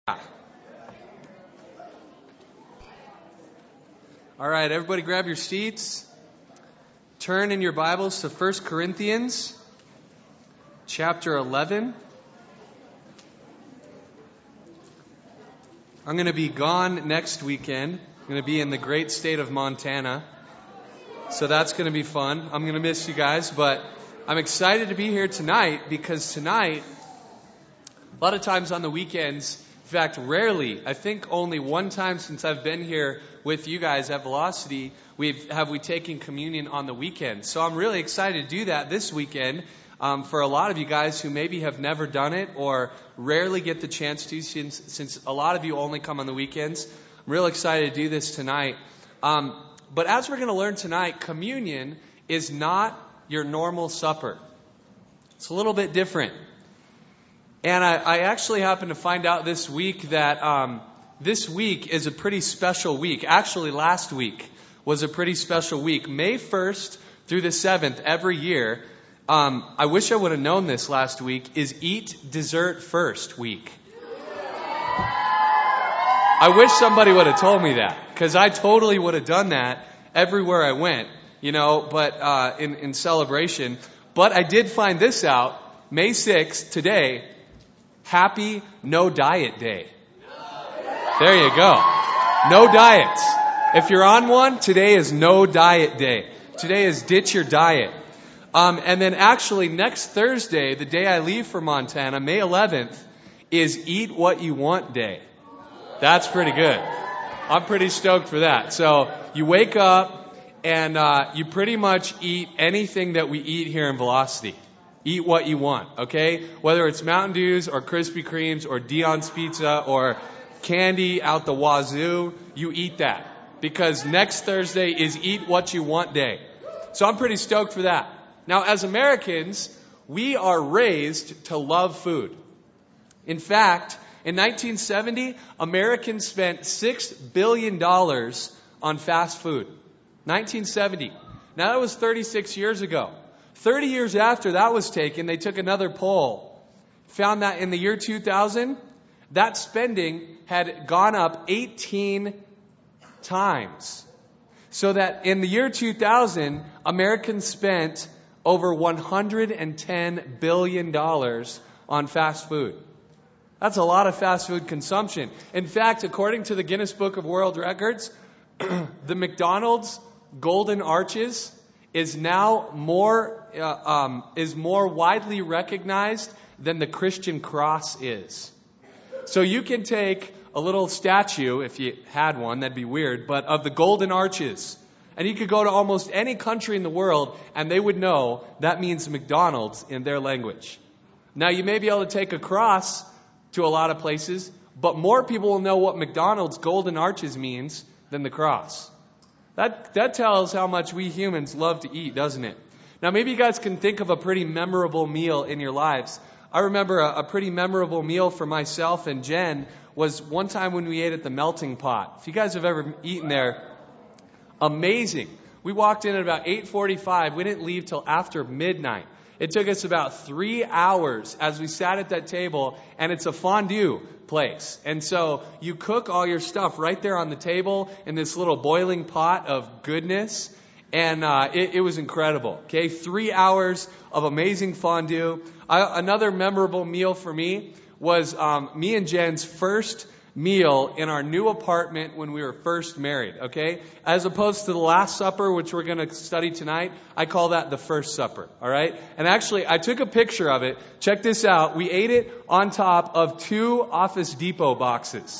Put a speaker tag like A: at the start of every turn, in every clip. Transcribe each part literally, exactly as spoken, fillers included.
A: All right, everybody grab your seats. Turn in your Bibles to First Corinthians chapter eleven. I'm going to be gone next weekend. I'm going to be in the great state of Montana. So that's going to be fun. I'm going to miss you guys, but I'm excited to be here tonight because tonight, a lot of times on the weekends, in fact, rarely, I think only one time since I've been here with you guys at Velocity, we've have we taken communion on the weekend. So I'm really excited to do that this weekend. Um, for a lot of you guys who maybe have never done it or rarely get the chance to, since, since a lot of you only come on the weekends, I'm real excited to do this tonight. Um, but as we're going to learn tonight, communion is not your normal supper. It's a little bit different. And I, I actually happened to find out this week that um, this week is a pretty special week. Actually, last week was a pretty special week. May first through the seventh every year, um, I wish I would have known this last week, is Eat Dessert First week. I wish somebody would have told me that, because I totally would have done that everywhere I went, you know, but uh, in, in celebration. But I did find this out, May sixth, today, Happy No Diet Day. There you go. No diets. If you're on one, today is No Diet Day. Today is Ditch Your Diet. Um, and then actually next Thursday, the day I leave for Montana, May eleventh, is Eat What You Want Day. That's pretty good. I'm pretty stoked for that. So you wake up and uh, you pretty much eat anything that we eat here in Velocity. Eat what you want, okay? Whether it's Mountain Dews or Krispy Kremes or Dion's Pizza or candy out the wazoo, you eat that. Because next Thursday is Eat What You Want Day. So I'm pretty stoked for that. Now, as Americans, we are raised to love food. In fact, in nineteen seventy, Americans spent six billion dollars on fast food. nineteen seventy. Now, that was thirty-six years ago. thirty years after that was taken, they took another poll. Found that in the year two thousand, that spending had gone up eighteen times. So that in the year two thousand, Americans spent over one hundred ten billion dollars on fast food. That's a lot of fast food consumption. In fact, according to the Guinness Book of World Records, the McDonald's Golden Arches is now more uh, um, is more widely recognized than the Christian cross is. So you can take a little statue, if you had one, that'd be weird, but of the Golden Arches, and you could go to almost any country in the world, and they would know that means McDonald's in their language. Now, you may be able to take a cross to a lot of places, but more people will know what McDonald's Golden Arches means than the cross. That that tells how much we humans love to eat, doesn't it? Now, maybe you guys can think of a pretty memorable meal in your lives. I remember a, a pretty memorable meal for myself and Jen was one time when we ate at the Melting Pot. If you guys have ever eaten there, amazing. We walked in at about eight forty-five. We didn't leave till after midnight. It took us about three hours as we sat at that table, and it's a fondue place. And so you cook all your stuff right there on the table in this little boiling pot of goodness. And uh, it, it was incredible. Okay, three hours of amazing fondue. I, another memorable meal for me was um, me and Jen's first meal in our new apartment when we were first married. Okay, as opposed to the Last Supper, which we're going to study tonight, I call that the First Supper. All right, and actually, I took a picture of it. Check this out. We ate it on top of two Office Depot boxes.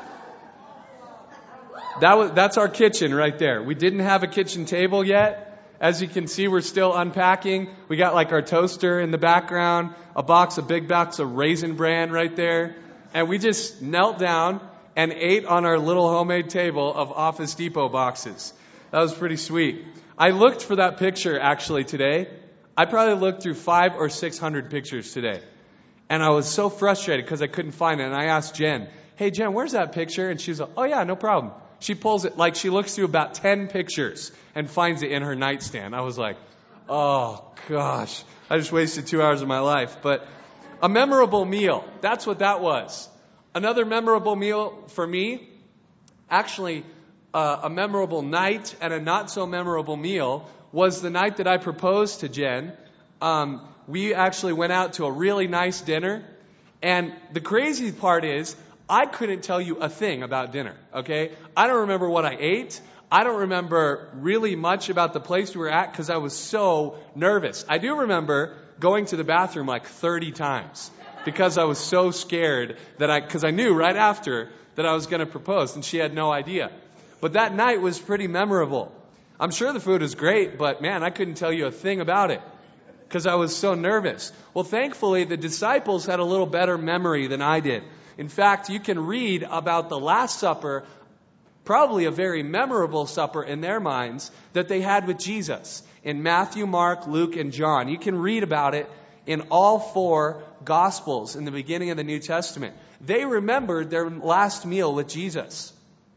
A: That was, that's our kitchen right there. We didn't have a kitchen table yet. As you can see, we're still unpacking. We got like our toaster in the background, a box, a big box of Raisin Bran right there. And we just knelt down and ate on our little homemade table of Office Depot boxes. That was pretty sweet. I looked for that picture actually today. I probably looked through five or six hundred pictures today. And I was so frustrated because I couldn't find it. And I asked Jen, hey Jen, where's that picture? And she's like, oh yeah, no problem. She pulls it, like she looks through about ten pictures and finds it in her nightstand. I was like, oh gosh, I just wasted two hours of my life. But a memorable meal, that's what that was. Another memorable meal for me, actually uh, a memorable night and a not so memorable meal, was the night that I proposed to Jen. Um, we actually went out to a really nice dinner. And the crazy part is, I couldn't tell you a thing about dinner, okay? I don't remember what I ate. I don't remember really much about the place we were at because I was so nervous. I do remember going to the bathroom like thirty times because I was so scared that I, because I knew right after that I was going to propose and she had no idea. But that night was pretty memorable. I'm sure the food was great, but man, I couldn't tell you a thing about it because I was so nervous. Well, thankfully, the disciples had a little better memory than I did. In fact, you can read about the Last Supper, probably a very memorable supper in their minds, that they had with Jesus in Matthew, Mark, Luke, and John. You can read about it in all four Gospels in the beginning of the New Testament. They remembered their last meal with Jesus.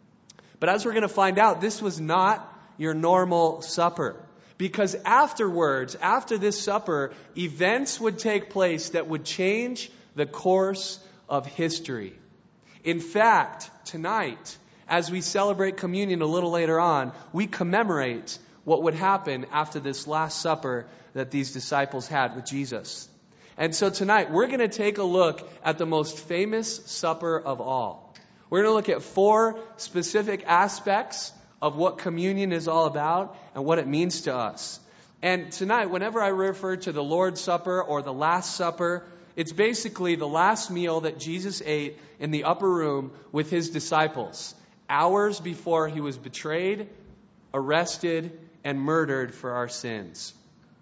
A: But as we're going to find out, this was not your normal supper. Because afterwards, after this supper, events would take place that would change the course of history. In fact, tonight, as we celebrate communion a little later on, we commemorate what would happen after this Last Supper that these disciples had with Jesus. And so tonight, we're going to take a look at the most famous supper of all. We're going to look at four specific aspects of what communion is all about and what it means to us. And tonight, whenever I refer to the Lord's Supper or the Last Supper, it's basically the last meal that Jesus ate in the upper room with his disciples, hours before he was betrayed, arrested, and murdered for our sins.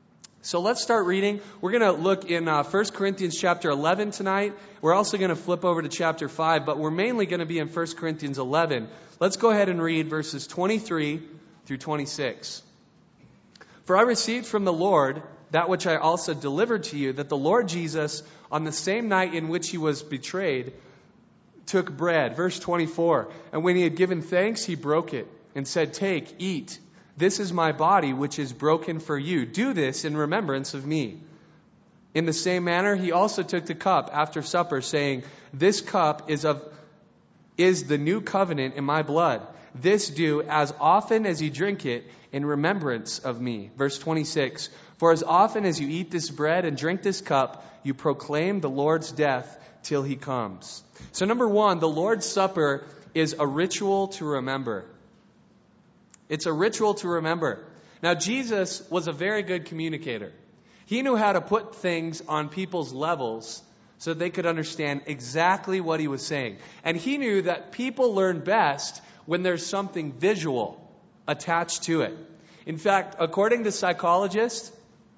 A: So let's start reading. We're going to look in uh, First Corinthians chapter eleven tonight. We're also going to flip over to chapter five, but we're mainly going to be in First Corinthians eleven. Let's go ahead and read verses twenty-three through twenty-six. For I received from the Lord that which I also delivered to you, that the Lord Jesus, on the same night in which he was betrayed, took bread. Verse twenty-four. And when he had given thanks, he broke it and said, "Take, eat. This is my body, which is broken for you. Do this in remembrance of me." In the same manner, he also took the cup after supper, saying, "This cup is of is the new covenant in my blood. This do as often as you drink it in remembrance of me." Verse twenty-six. For as often as you eat this bread and drink this cup, you proclaim the Lord's death till he comes. So number one, the Lord's Supper is a ritual to remember. It's a ritual to remember. Now, Jesus was a very good communicator. He knew how to put things on people's levels so they could understand exactly what he was saying. And he knew that people learn best when there's something visual attached to it. In fact, according to psychologists,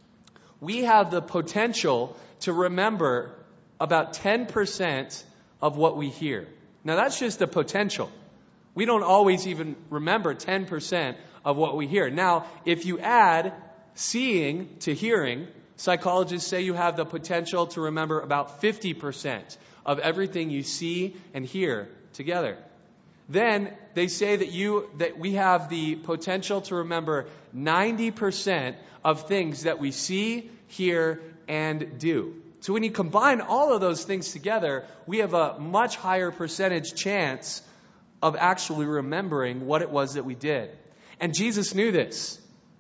A: we have the potential to remember about ten percent of what we hear. Now, that's just the potential. We don't always even remember ten percent of what we hear. Now, if you add seeing to hearing, psychologists say you have the potential to remember about fifty percent of everything you see and hear together. Then they say that you that we have the potential to remember ninety percent of things that we see, hear, and do. So when you combine all of those things together, we have a much higher percentage chance of actually remembering what it was that we did. And Jesus knew this.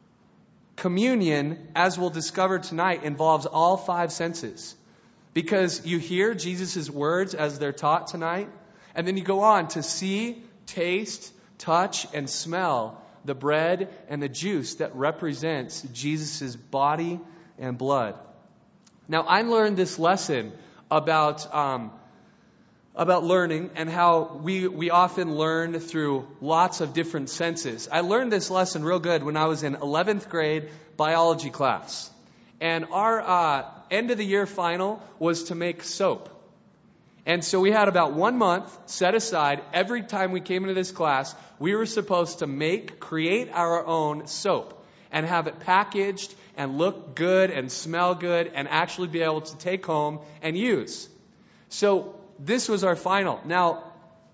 A: Communion, as we'll discover tonight, involves all five senses. Because you hear Jesus' words as they're taught tonight, and then you go on to see, taste, touch, and smell the bread and the juice that represents Jesus' body and blood. Now, I learned this lesson about um, about learning and how we, we often learn through lots of different senses. I learned this lesson real good when I was in eleventh grade biology class. And our uh, end of the year final was to make soap. And so we had about one month set aside. Every time we came into this class, we were supposed to make, create our own soap and have it packaged and look good and smell good and actually be able to take home and use. So this was our final. Now,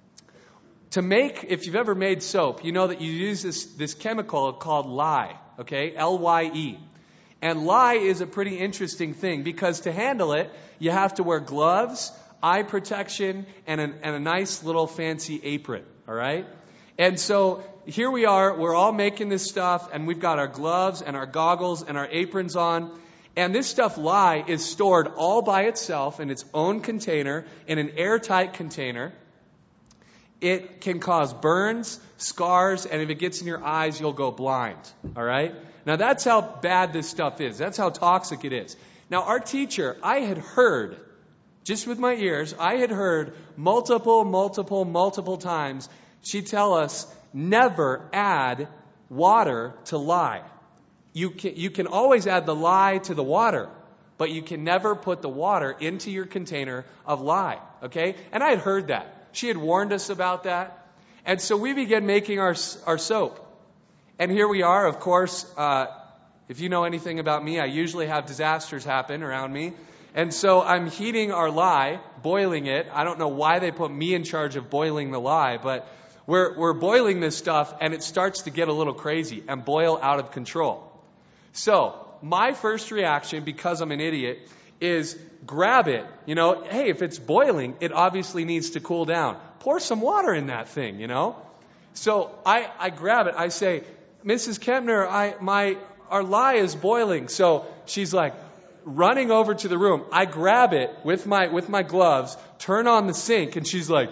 A: to make, if you've ever made soap, you know that you use this, this chemical called lye, okay? L Y E. And lye is a pretty interesting thing because to handle it, you have to wear gloves, eye protection and a, and a nice little fancy apron, all right? And so here we are, we're all making this stuff, and we've got our gloves and our goggles and our aprons on. And this stuff, lye, is stored all by itself in its own container, in an airtight container. It can cause burns, scars, and if it gets in your eyes, you'll go blind, all right? Now, that's how bad this stuff is. That's how toxic it is. Now, our teacher, I had heard, just with my ears, I had heard multiple, multiple, multiple times, she'd tell us, never add water to lye. You can, you can always add the lye to the water, but you can never put the water into your container of lye, okay? And I had heard that. She had warned us about that. And so we began making our our soap. And here we are, of course, uh, if you know anything about me, I usually have disasters happen around me. And so I'm heating our lye, boiling it. I don't know why they put me in charge of boiling the lye, but we're we're boiling this stuff, and it starts to get a little crazy and boil out of control. So my first reaction, because I'm an idiot, is grab it. You know, hey, if it's boiling, it obviously needs to cool down. Pour some water in that thing, you know. So I, I grab it. I say, Missus Kempner, I my our lye is boiling. So she's like running over to the room. I grab it with my with my gloves, turn on the sink, and she's like,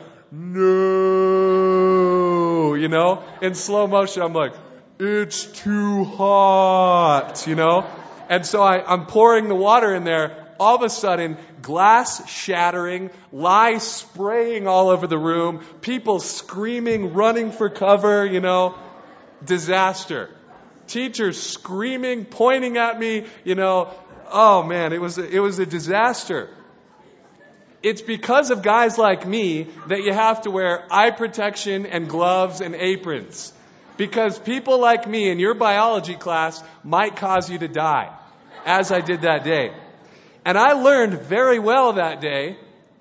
A: no, you know, in slow motion. I'm like, it's too hot, you know. And so I, I'm pouring the water in there. All of a sudden, glass shattering, lye spraying all over the room, people screaming, running for cover, you know, disaster. Teachers screaming, pointing at me, you know, oh man, it was a, it was a disaster. It's because of guys like me that you have to wear eye protection and gloves and aprons. Because people like me in your biology class might cause you to die, as I did that day. And I learned very well that day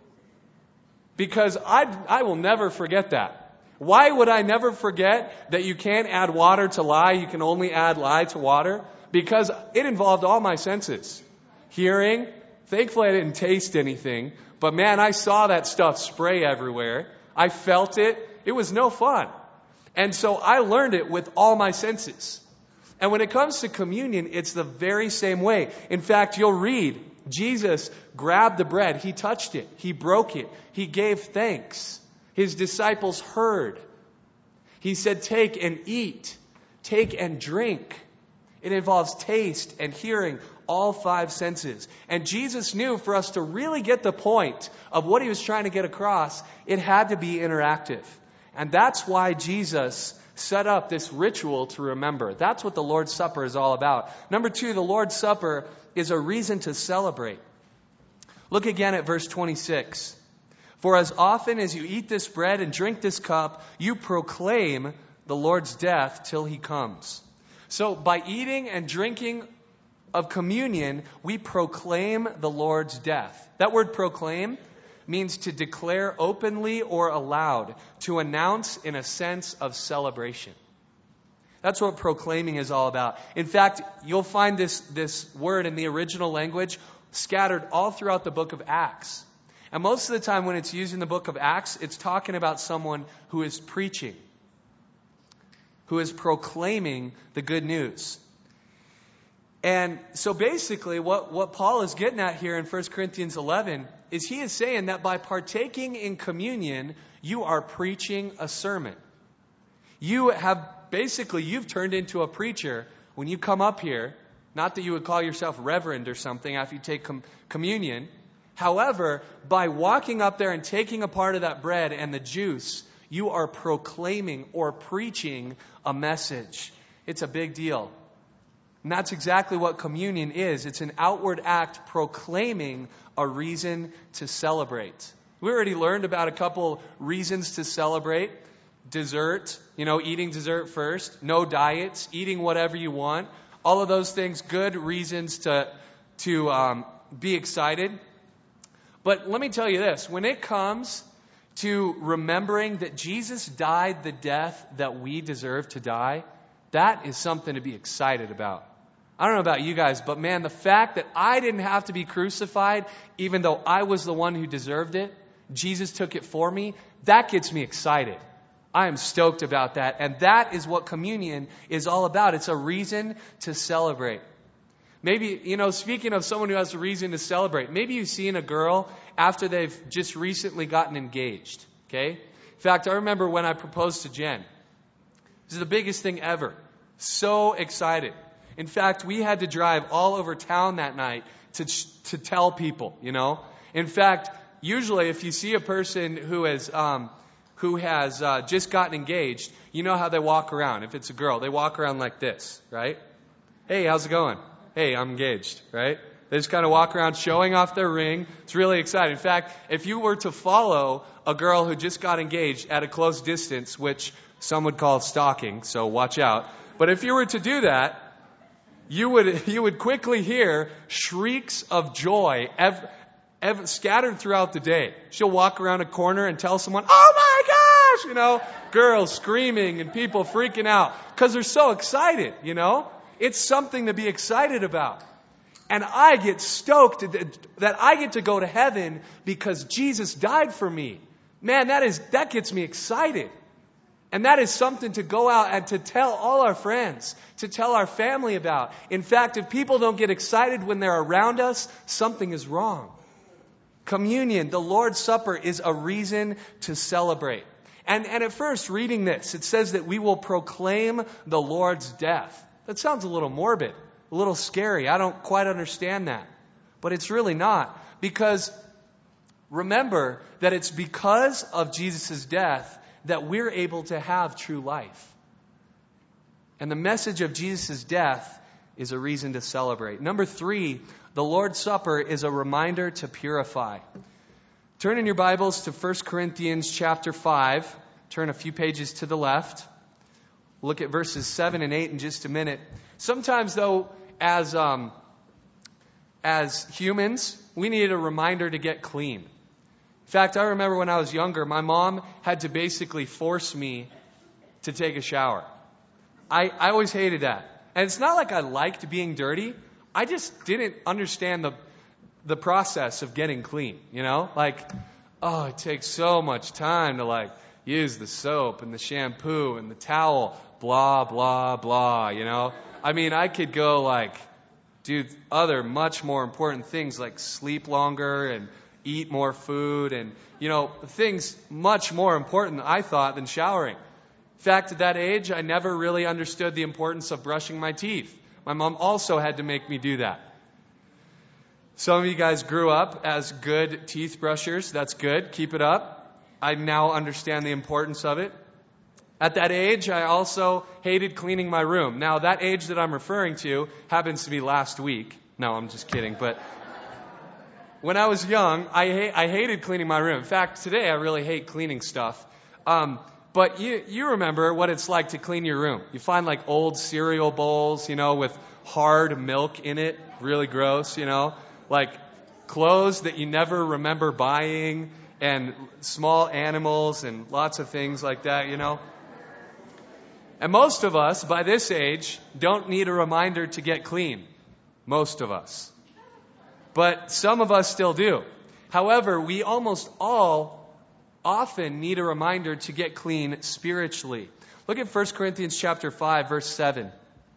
A: because I, I will never forget that. Why would I never forget that you can't add water to lye? You can only add lye to water? Because it involved all my senses. Hearing, thankfully I didn't taste anything, but man, I saw that stuff spray everywhere. I felt it. It was no fun. And so I learned it with all my senses. And when it comes to communion, it's the very same way. In fact, you'll read, Jesus grabbed the bread. He touched it. He broke it. He gave thanks. His disciples heard. He said, take and eat. Take and drink. It involves taste and hearing, all five senses. And Jesus knew for us to really get the point of what he was trying to get across, it had to be interactive. And that's why Jesus set up this ritual to remember. That's what the Lord's Supper is all about. Number two, the Lord's Supper is a reason to celebrate. Look again at verse twenty-six. For as often as you eat this bread and drink this cup, you proclaim the Lord's death till he comes. So by eating and drinking of communion, we proclaim the Lord's death. That word proclaim means to declare openly or aloud, to announce in a sense of celebration. That's what proclaiming is all about. In fact, you'll find this, this word in the original language scattered all throughout the book of Acts. And most of the time when it's used in the book of Acts, it's talking about someone who is preaching, who is proclaiming the good news. And so basically what, what Paul is getting at here in First Corinthians eleven is he is saying that by partaking in communion, you are preaching a sermon. You have basically, you've turned into a preacher when you come up here. Not that you would call yourself reverend or something after you take com- communion. However, by walking up there and taking a part of that bread and the juice, you are proclaiming or preaching a message. It's a big deal. And that's exactly what communion is. It's an outward act proclaiming a reason to celebrate. We already learned about a couple reasons to celebrate. Dessert, you know, eating dessert first. No diets, eating whatever you want. All of those things, good reasons to, to um, be excited. But let me tell you this. When it comes to remembering that Jesus died the death that we deserve to die, that is something to be excited about. I don't know about you guys, but man, the fact that I didn't have to be crucified, even though I was the one who deserved it, Jesus took it for me, that gets me excited. I am stoked about that. And that is what communion is all about. It's a reason to celebrate. Maybe, you know, speaking of someone who has a reason to celebrate, maybe you've seen a girl after they've just recently gotten engaged. Okay? In fact, I remember when I proposed to Jen. This is the biggest thing ever. So excited. In fact, we had to drive all over town that night to to tell people, you know. In fact, usually if you see a person who has um, who has uh, just gotten engaged, you know how they walk around. If it's a girl, they walk around like this, right? Hey, how's it going? Hey, I'm engaged, right? They just kind of walk around showing off their ring. It's really exciting. In fact, if you were to follow a girl who just got engaged at a close distance, which some would call stalking, so watch out. But if you were to do that, you would you would quickly hear shrieks of joy ev- ev- scattered throughout the day. She'll walk around a corner and tell someone, "Oh my gosh!" You know, girls screaming and people freaking out because they're so excited. You know, it's something to be excited about. And I get stoked that I get to go to heaven because Jesus died for me. Man, that is that gets me excited. And that is something to go out and to tell all our friends, to tell our family about. In fact, if people don't get excited when they're around us, something is wrong. Communion, the Lord's Supper, is a reason to celebrate. And, and at first, reading this, it says that we will proclaim the Lord's death. That sounds a little morbid, a little scary. I don't quite understand that. But it's really not. Because remember that it's because of Jesus' death that we're able to have true life. And the message of Jesus' death is a reason to celebrate. Number three, the Lord's Supper is a reminder to purify. Turn in your Bibles to First Corinthians chapter five. Turn a few pages to the left. Look at verses seven and eight in just a minute. Sometimes, though, as, um, as humans, we need a reminder to get clean. In fact, I remember when I was younger, my mom had to basically force me to take a shower. I, I always hated that. And it's not like I liked being dirty. I just didn't understand the the process of getting clean, you know? Like, oh, it takes so much time to like use the soap and the shampoo and the towel, blah, blah, blah, you know? I mean, I could go like do other much more important things like sleep longer and eat more food and, you know, things much more important, I thought, than showering. In fact, at that age, I never really understood the importance of brushing my teeth. My mom also had to make me do that. Some of you guys grew up as good teeth brushers. That's good. Keep it up. I now understand the importance of it. At that age, I also hated cleaning my room. Now, that age that I'm referring to happens to be last week. No, I'm just kidding, but when I was young, I, ha- I hated cleaning my room. In fact, today I really hate cleaning stuff. Um, but you, you remember what it's like to clean your room. You find like old cereal bowls, you know, with hard milk in it. Really gross, you know. Like clothes that you never remember buying and small animals and lots of things like that, you know. And most of us, by this age, don't need a reminder to get clean. Most of us. But some of us still do. However, we almost all often need a reminder to get clean spiritually. Look at First Corinthians chapter five, verse seven.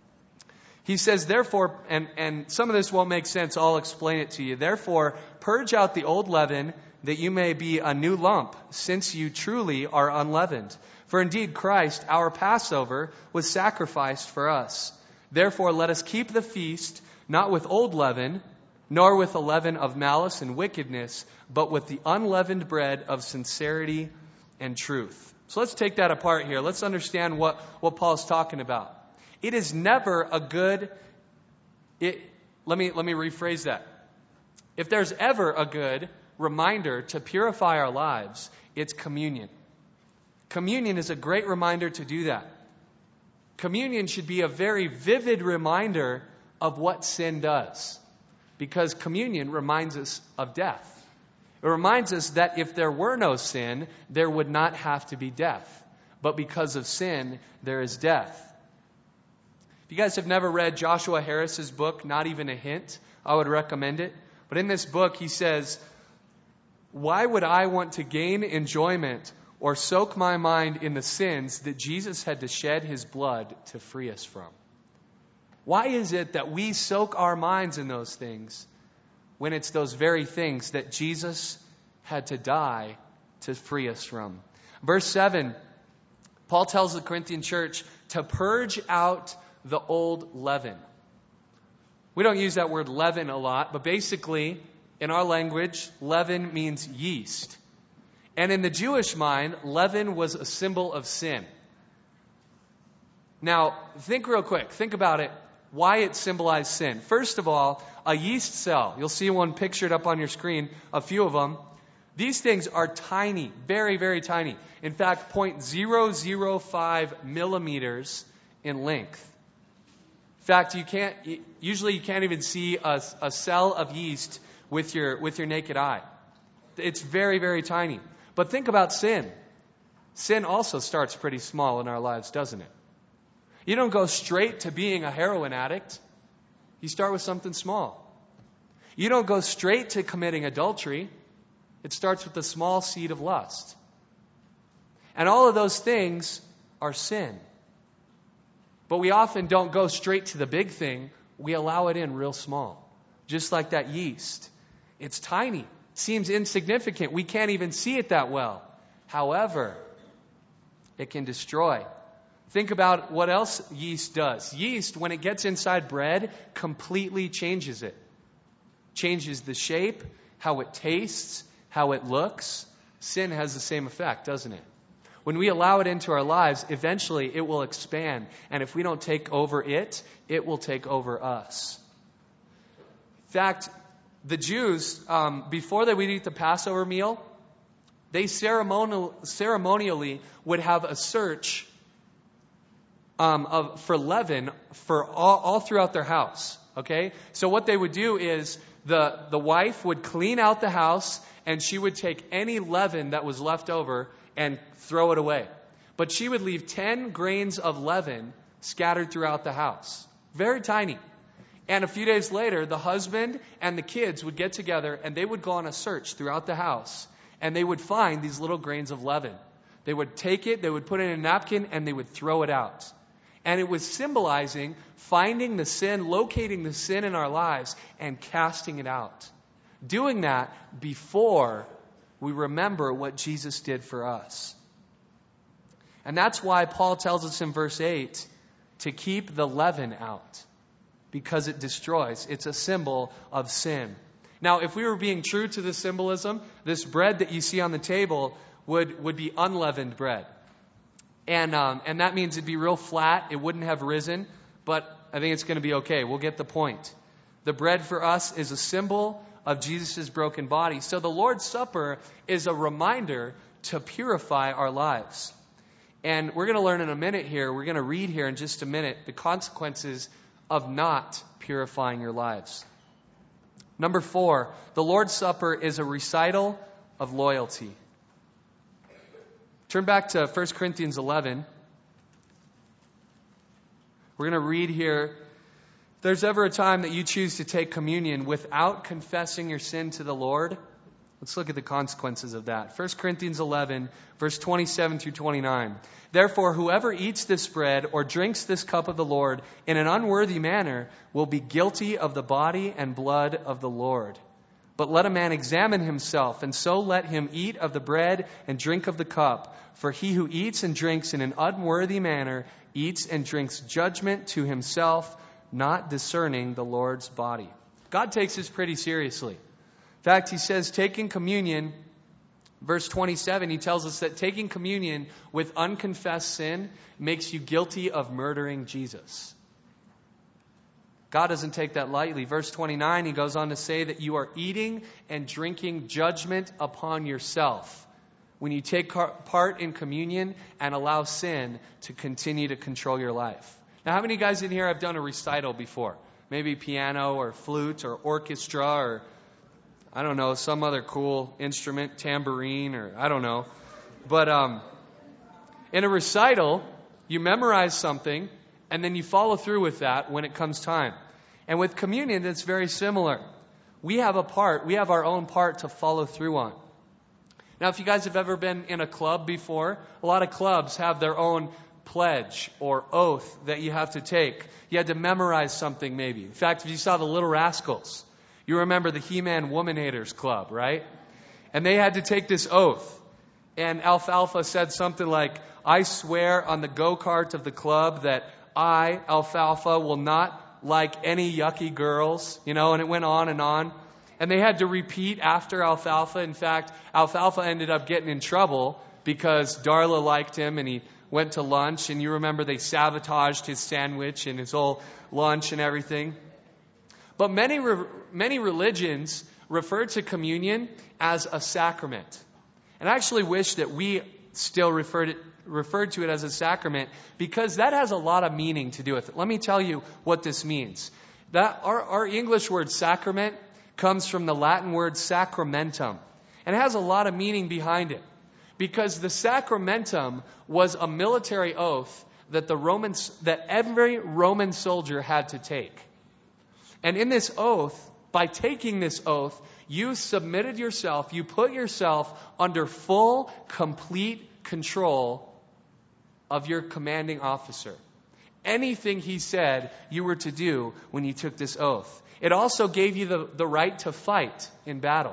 A: He says, therefore, and, and some of this won't make sense, I'll explain it to you. Therefore, purge out the old leaven, that you may be a new lump, since you truly are unleavened. For indeed Christ, our Passover, was sacrificed for us. Therefore, let us keep the feast, not with old leaven, nor with the leaven of malice and wickedness, but with the unleavened bread of sincerity and truth. So let's take that apart here. Let's understand what, what Paul's talking about. It is never a good, it, let me, let me rephrase that. If there's ever a good reminder to purify our lives, it's communion. Communion is a great reminder to do that. Communion should be a very vivid reminder of what sin does. Because communion reminds us of death. It reminds us that if there were no sin, there would not have to be death. But because of sin, there is death. If you guys have never read Joshua Harris's book, Not Even a Hint, I would recommend it. But in this book, he says, why would I want to gain enjoyment or soak my mind in the sins that Jesus had to shed his blood to free us from? Why is it that we soak our minds in those things when it's those very things that Jesus had to die to free us from? Verse seven, Paul tells the Corinthian church to purge out the old leaven. We don't use that word leaven a lot, but basically, in our language, leaven means yeast. And in the Jewish mind, leaven was a symbol of sin. Now, think real quick. Think about it. Why it symbolized sin. First of all, a yeast cell. You'll see one pictured up on your screen, a few of them. These things are tiny, very, very tiny. In fact, zero point zero zero five millimeters in length. In fact, you can't, usually you can't even see a, a cell of yeast with your, with your naked eye. It's very, very tiny. But think about sin. Sin also starts pretty small in our lives, doesn't it? You don't go straight to being a heroin addict. You start with something small. You don't go straight to committing adultery. It starts with the small seed of lust. And all of those things are sin. But we often don't go straight to the big thing. We allow it in real small. Just like that yeast. It's tiny. Seems insignificant. We can't even see it that well. However, it can destroy. Think about what else yeast does. Yeast, when it gets inside bread, completely changes it. Changes the shape, how it tastes, how it looks. Sin has the same effect, doesn't it? When we allow it into our lives, eventually it will expand. And if we don't take over it, it will take over us. In fact, the Jews, um, before they would eat the Passover meal, they ceremonial, ceremonially would have a search um, of, for leaven for all, all throughout their house. Okay? So what they would do is the, the wife would clean out the house and she would take any leaven that was left over and throw it away. But she would leave ten grains of leaven scattered throughout the house. Very tiny. And a few days later, the husband and the kids would get together and they would go on a search throughout the house. And they would find these little grains of leaven. They would take it, they would put it in a napkin, and they would throw it out. And it was symbolizing finding the sin, locating the sin in our lives, and casting it out. Doing that before we remember what Jesus did for us. And that's why Paul tells us in verse eight to keep the leaven out. Because it destroys. It's a symbol of sin. Now, if we were being true to this symbolism, this bread that you see on the table would, would be unleavened bread. And, um, and that means it'd be real flat. It wouldn't have risen. But I think it's going to be okay. We'll get the point. The bread for us is a symbol of Jesus' broken body. So the Lord's Supper is a reminder to purify our lives. And we're going to learn in a minute here, we're going to read here in just a minute, the consequences of not purifying your lives. Number four, the Lord's Supper is a recital of loyalty. Turn back to First Corinthians eleven. We're going to read here. If there's ever a time that you choose to take communion without confessing your sin to the Lord, let's look at the consequences of that. First Corinthians eleven, verse twenty-seven through twenty-nine. Therefore, whoever eats this bread or drinks this cup of the Lord in an unworthy manner will be guilty of the body and blood of the Lord. But let a man examine himself, and so let him eat of the bread and drink of the cup. For he who eats and drinks in an unworthy manner eats and drinks judgment to himself, not discerning the Lord's body. God takes this pretty seriously. In fact, he says taking communion, verse twenty-seven, he tells us that taking communion with unconfessed sin makes you guilty of murdering Jesus. God doesn't take that lightly. Verse twenty-nine, he goes on to say that you are eating and drinking judgment upon yourself when you take part in communion and allow sin to continue to control your life. Now, how many guys in here have done a recital before? Maybe piano or flute or orchestra or, I don't know, some other cool instrument, tambourine or I don't know. But um, in a recital, you memorize something And then you follow through with that when it comes time. And with communion, it's very similar. We have a part, we have our own part to follow through on. Now, if you guys have ever been in a club before, a lot of clubs have their own pledge or oath that you have to take. You had to memorize something maybe. In fact, if you saw the Little Rascals, you remember the He-Man Woman Haters Club, right? And they had to take this oath. And Alfalfa said something like, I swear on the go-kart of the club that I, Alfalfa, will not like any yucky girls, you know, and it went on and on. And they had to repeat after Alfalfa. In fact, Alfalfa ended up getting in trouble because Darla liked him and he went to lunch. And you remember they sabotaged his sandwich and his whole lunch and everything. But many, many religions refer to communion as a sacrament. And I actually wish that we still referred it, referred to it as a sacrament, because that has a lot of meaning to do with it. Let me tell you what this means. That our, our English word sacrament comes from the Latin word sacramentum. And it has a lot of meaning behind it. Because the sacramentum was a military oath that the Romans, that every Roman soldier had to take. And in this oath, by taking this oath, you submitted yourself, you put yourself under full, complete control of your commanding officer. Anything he said, you were to do when you took this oath. It also gave you the, the right to fight in battle.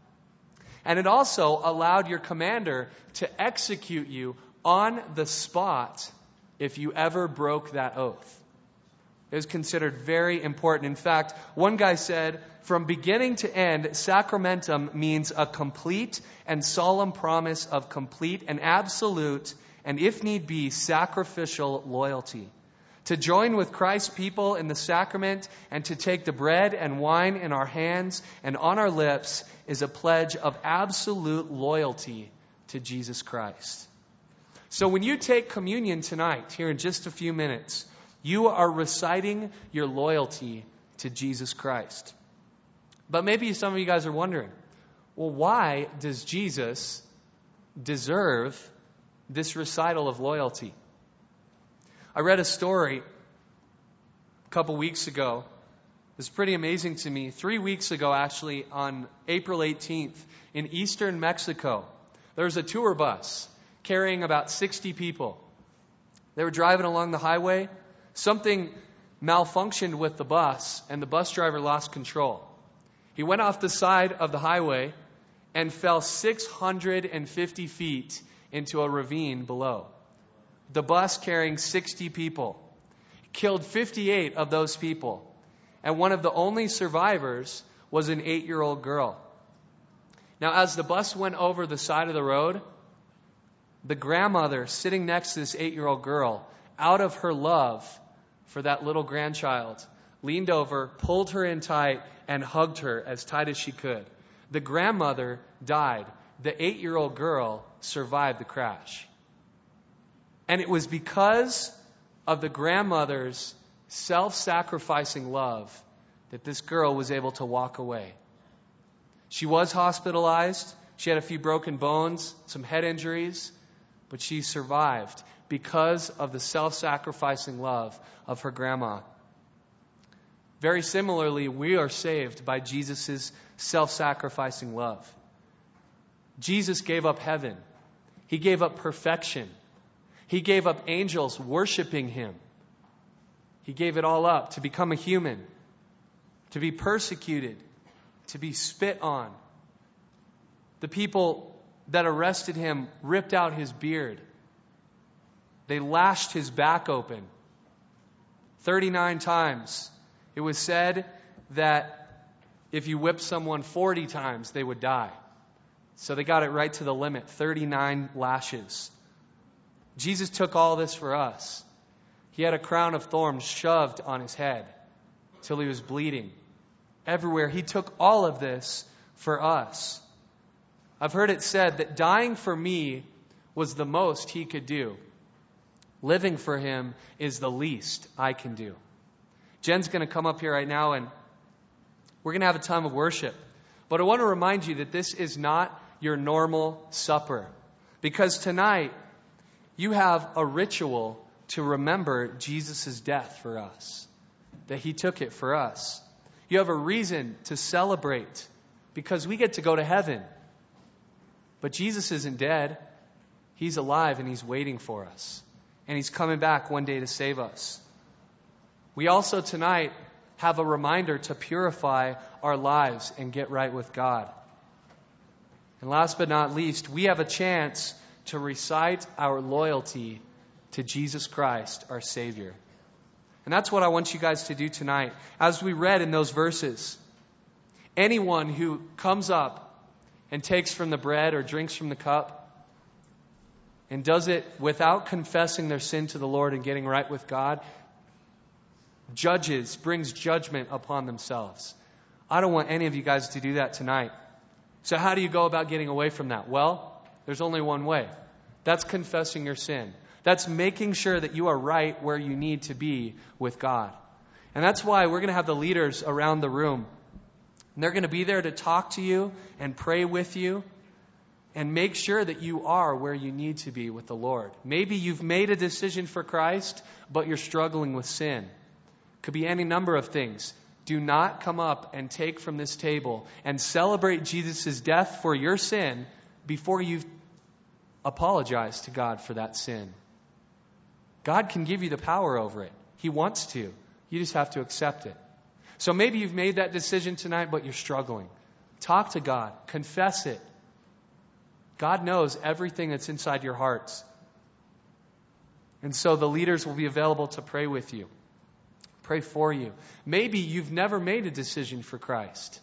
A: And it also allowed your commander to execute you on the spot if you ever broke that oath. It was considered very important. In fact, one guy said, from beginning to end, sacramentum means a complete and solemn promise of complete and absolute, and if need be, sacrificial loyalty. To join with Christ's people in the sacrament and to take the bread and wine in our hands and on our lips is a pledge of absolute loyalty to Jesus Christ. So when you take communion tonight, here in just a few minutes, you are reciting your loyalty to Jesus Christ. But maybe some of you guys are wondering, well, why does Jesus deserve this recital of loyalty? I read a story a couple weeks ago. It was pretty amazing to me. Three weeks ago, actually, on April eighteenth, in eastern Mexico, there was a tour bus carrying about sixty people. They were driving along the highway. Something malfunctioned with the bus, and the bus driver lost control. He went off the side of the highway and fell six hundred fifty feet into a ravine below. The bus carrying sixty people killed fifty-eight of those people. And one of the only survivors was an eight-year-old girl. Now, as the bus went over the side of the road, the grandmother sitting next to this eight-year-old girl, out of her love for that little grandchild, leaned over, pulled her in tight, and hugged her as tight as she could. The grandmother died. The eight-year-old girl survived the crash. And it was because of the grandmother's self-sacrificing love that this girl was able to walk away. She was hospitalized. She had a few broken bones, some head injuries, but she survived because of the self-sacrificing love of her grandma. Very similarly, we are saved by Jesus' self-sacrificing love. Jesus gave up heaven. He gave up perfection. He gave up angels worshiping him. He gave it all up to become a human, to be persecuted, to be spit on. The people that arrested him ripped out his beard. They lashed his back open thirty-nine times. It was said that if you whipped someone forty times, they would die. So they got it right to the limit, thirty-nine lashes. Jesus took all this for us. He had a crown of thorns shoved on his head till he was bleeding. Everywhere, he took all of this for us. I've heard it said that dying for me was the most he could do. Living for him is the least I can do. Jen's going to come up here right now and we're going to have a time of worship. But I want to remind you that this is not your normal supper. Because tonight, you have a ritual to remember Jesus' death for us, that he took it for us. You have a reason to celebrate because we get to go to heaven. But Jesus isn't dead. He's alive and he's waiting for us. And he's coming back one day to save us. We also tonight have a reminder to purify our lives and get right with God. And last but not least, we have a chance to recite our loyalty to Jesus Christ, our Savior. And that's what I want you guys to do tonight. As we read in those verses, anyone who comes up and takes from the bread or drinks from the cup and does it without confessing their sin to the Lord and getting right with God, judges, brings judgment upon themselves. I don't want any of you guys to do that tonight. So how do you go about getting away from that? Well, there's only one way. That's confessing your sin. That's making sure that you are right where you need to be with God. And that's why we're going to have the leaders around the room. And they're going to be there to talk to you and pray with you and make sure that you are where you need to be with the Lord. Maybe you've made a decision for Christ, but you're struggling with sin. Could be any number of things. Do not come up and take from this table and celebrate Jesus' death for your sin before you've apologized to God for that sin. God can give you the power over it. He wants to. You just have to accept it. So maybe you've made that decision tonight, but you're struggling. Talk to God. Confess it. God knows everything that's inside your hearts. And so the leaders will be available to pray with you. Pray for you. Maybe you've never made a decision for Christ.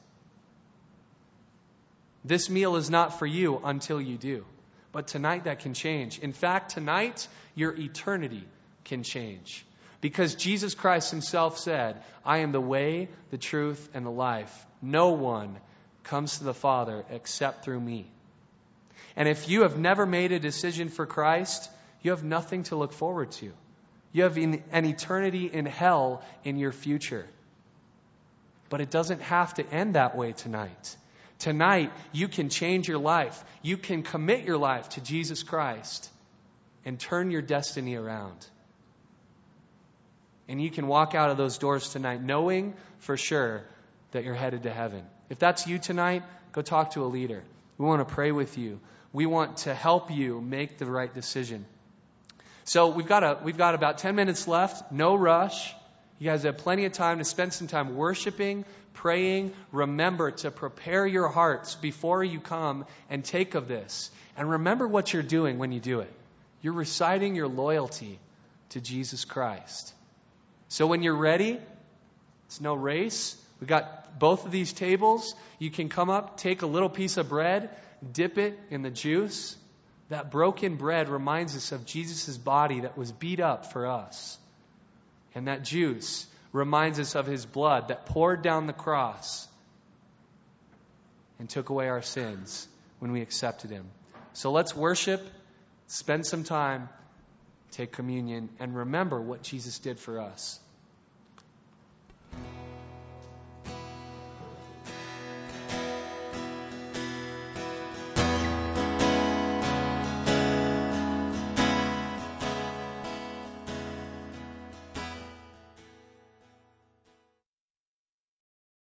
A: This meal is not for you until you do. But tonight that can change. In fact, tonight your eternity can change. Because Jesus Christ himself said, I am the way, the truth, and the life. No one comes to the Father except through me. And if you have never made a decision for Christ, you have nothing to look forward to. You have an eternity in hell in your future. But it doesn't have to end that way tonight. Tonight, you can change your life. You can commit your life to Jesus Christ and turn your destiny around. And you can walk out of those doors tonight knowing for sure that you're headed to heaven. If that's you tonight, go talk to a leader. We want to pray with you. We want to help you make the right decision. So we've got a, we've got about ten minutes left. No rush. You guys have plenty of time to spend some time worshiping, praying. Remember to prepare your hearts before you come and take of this. And remember what you're doing when you do it. You're reciting your loyalty to Jesus Christ. So when you're ready, it's no race. We've got both of these tables. You can come up, take a little piece of bread, dip it in the juice. That broken bread reminds us of Jesus' body that was beat up for us. And that juice reminds us of his blood that poured down the cross and took away our sins when we accepted him. So let's worship, spend some time, take communion, and remember what Jesus did for us.